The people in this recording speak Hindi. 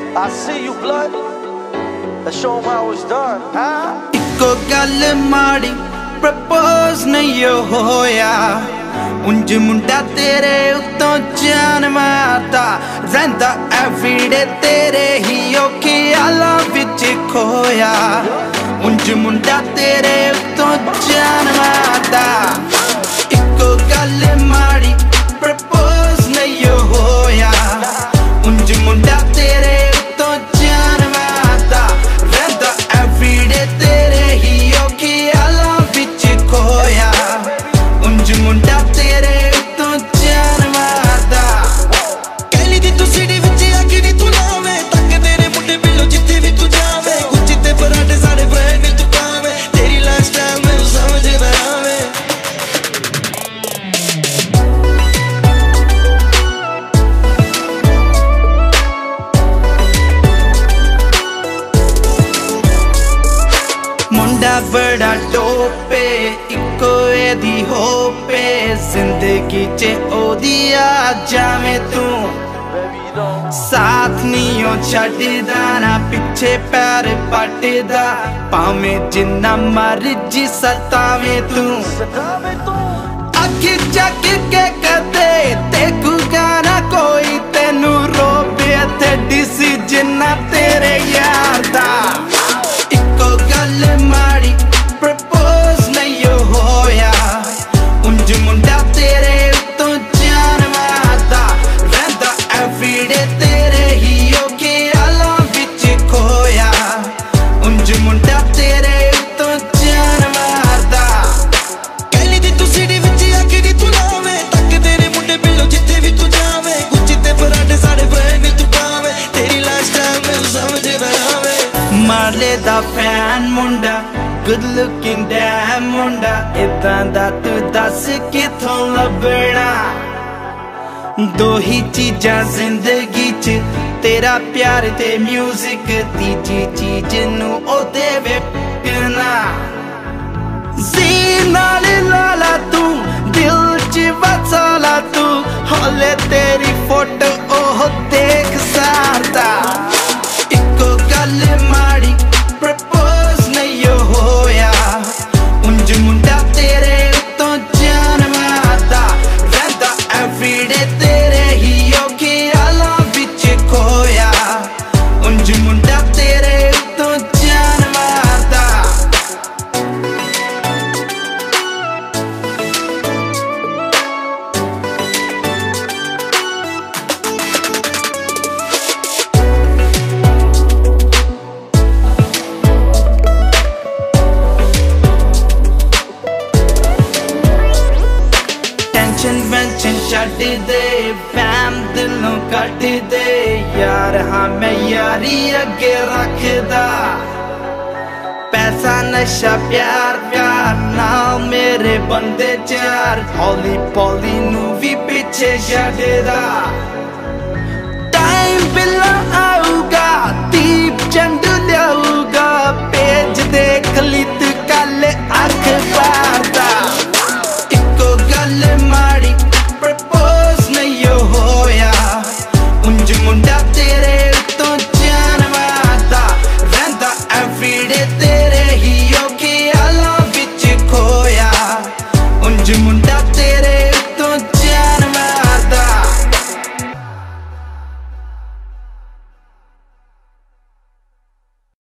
I see you, blood. Let's show 'em how it's done, huh? Iko gall maadi propose nahi hoya, unj munda tere utton jaan maarda rehanda everyday tere hi khyaਲਾਂ vich khoya, unj munda tere utton jaan maarda. Iko gall maadi propose nahi hoya, unj munda tere utton jaan maarda rehanda everyday tere hi khyaਲਾਂ vich khoya, unj munda tere utton jaan maarda. कहली दी तू सिटी विच आके नी तू लावे, तक तेरे मुंडे बिलो जिथे भी तू जावे, गुच्ची ते पराठे साढ़े ब्रांड नी तू पावे, तेरी लाइफस्टाइल मैनू समझ ना आवे। मुंडा बड़ा टोपे इको एदी होपे, जिंदगी च ओदी आ जावे तू Baby, you don't. साथ नहीं छड्डदा ना पिछे पैर पटदा, भावें जिन्ना मर्जी सतावे तू। सतावे तू। अखी जग के कदे देखूगा ना कोई तेनू रोपे ते डिसीजन ना तेरे यार दा। इको गल माड़ी प्रपोज नहीं होया, उंज मुंडा तेरे उत्तों जान मारदा रहिंदा एवरीडे तेरे ही ख्यालां विच खोया, उंज मुंडा तेरे उत्तों जान मारदा। कहली दी तू सिटी विच आके नी तू लावे, तक तेरे मुंडे बिलो जिथे भी तू जावे, गुच्ची ते पराठे साढ़े ब्रांड नी तू पावे, तेरी लाइफस्टाइल मैनू समझ ना आवे। मारले दा फैन मुंडा good looking damn मुंडा, इदां दा तू दस किथों लभना। दो ही चीजां जिंदगी च तेरा प्यार ते म्यूजिक, तीजी चीज नू ओ देवे पिना। जी नाल लाला तू दिल च वसाला तू, हौले तेरी फोटो ओह देख सारदा। इको गल माड़ी प्रपोज नहीं होया, उंज मुंडा तेरे उत्तों जान मारदा रहिंदा एवरीडे तेरे ही ख्यालां विच खोया, उंज मुंडा तेरे उत्तों जान मारदा। टेंशन वेंशन छड्ड दे, फैम दिलों कट दे, यार हाँ मैं यारी अगे रखदा। पैसा नशा प्यार प्यार नाल मेरे बंदे चार, हौली पौली नू भी पिछे छड्डदा। टाइम बिल्ला